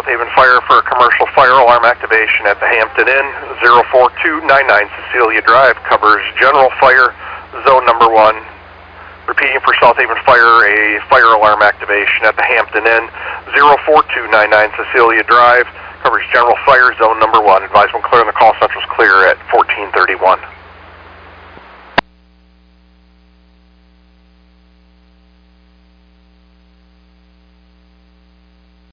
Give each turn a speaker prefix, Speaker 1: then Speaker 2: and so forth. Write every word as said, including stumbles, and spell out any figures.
Speaker 1: Haven Fire for a commercial fire alarm activation at the Hampton Inn. zero four two nine nine Cecilia Drive covers general fire, zone number one. Repeating for South Haven Fire, a fire alarm activation at the Hampton Inn. zero four two nine nine Cecilia Drive covers general fire, zone number one. Advise when clear and the call central is clear at fourteen thirty-one.